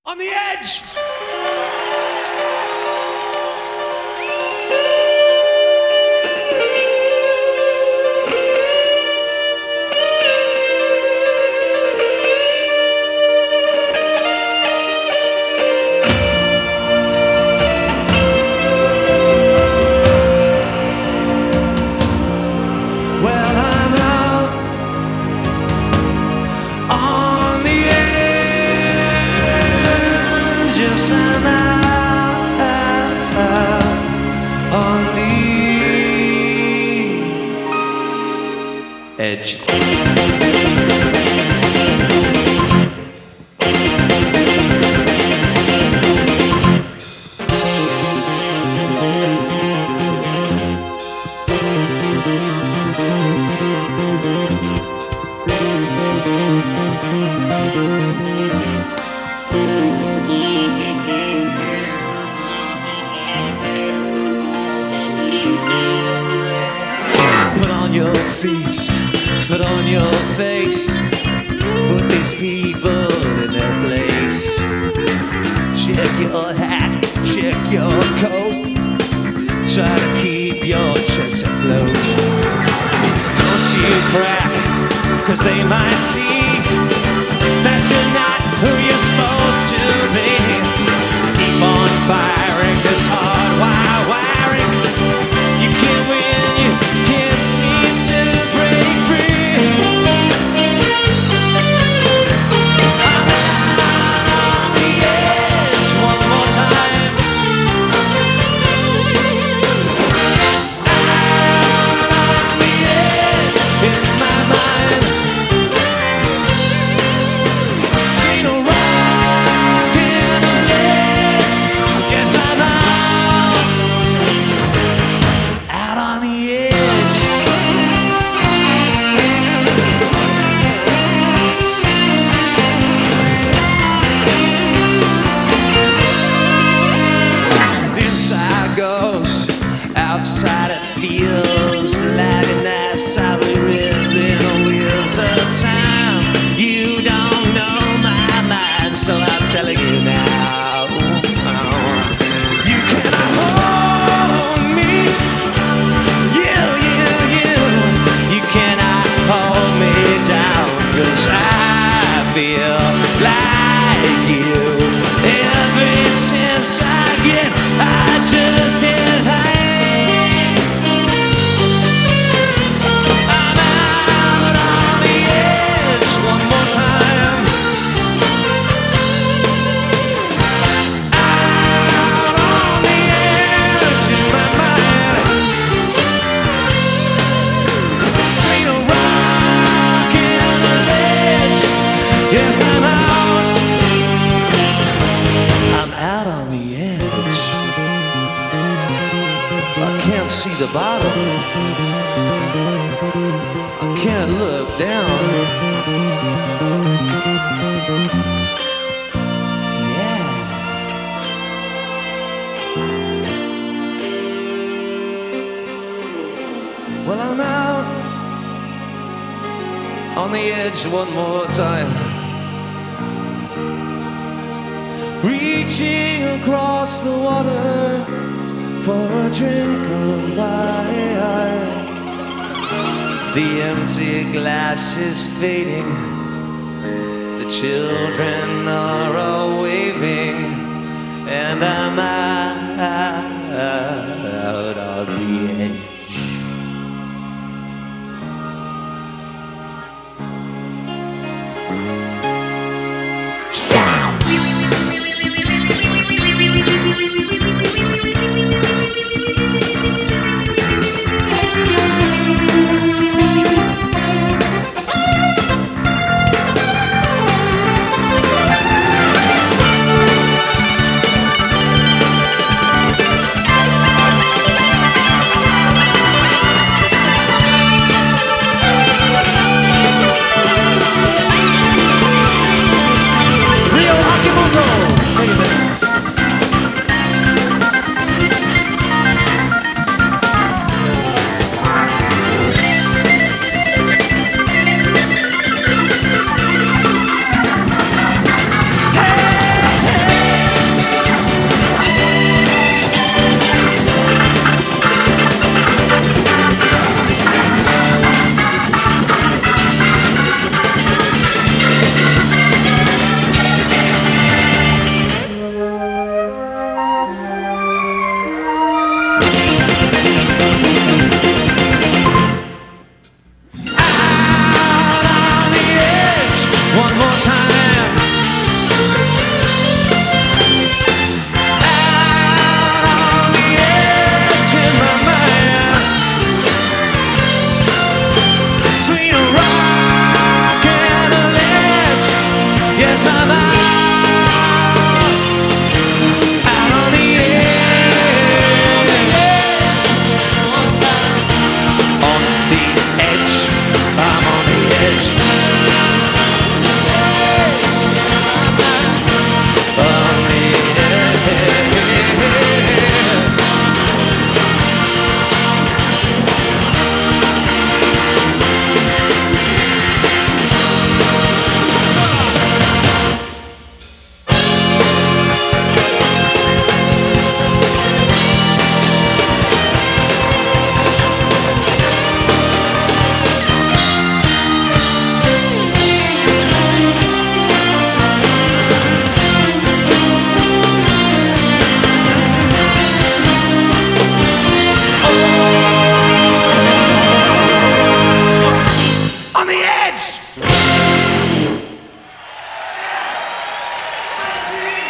On the edge! Well, I'm out on the edge. Yes, I'm out on the edge. Put on your feet, put on your face, put these people in their place. Check your hat, check your coat, try to keep your checks afloat. Don't you crack, cause they might see that you're not who you're supposed to be. Keep on firing this hard wire wiring. You can't win, you can't seem to break free. I'm out on the edge one more time. Out on the edge in my mind. Take a rock in the legs. Yes, I'm out on the edge. Inside goes, outside it feels like an ass I've living on wheels of time. You don't know my mind, so I'm telling you now. You cannot hold me. You cannot hold me down, 'cause I feel like you. Every chance I get, I just get high. I'm out on the edge one more time. Out on the edge in my mind. Take a rock in the ledge. Yes, I'm out. I'm out on the edge. I can't see the bottom. I can't look down. Yeah. Well, I'm out on the edge one more time. Reaching across the water for a drink of wine. The empty glass is fading. The children are all waving, and I'm out on the edge. Thanks.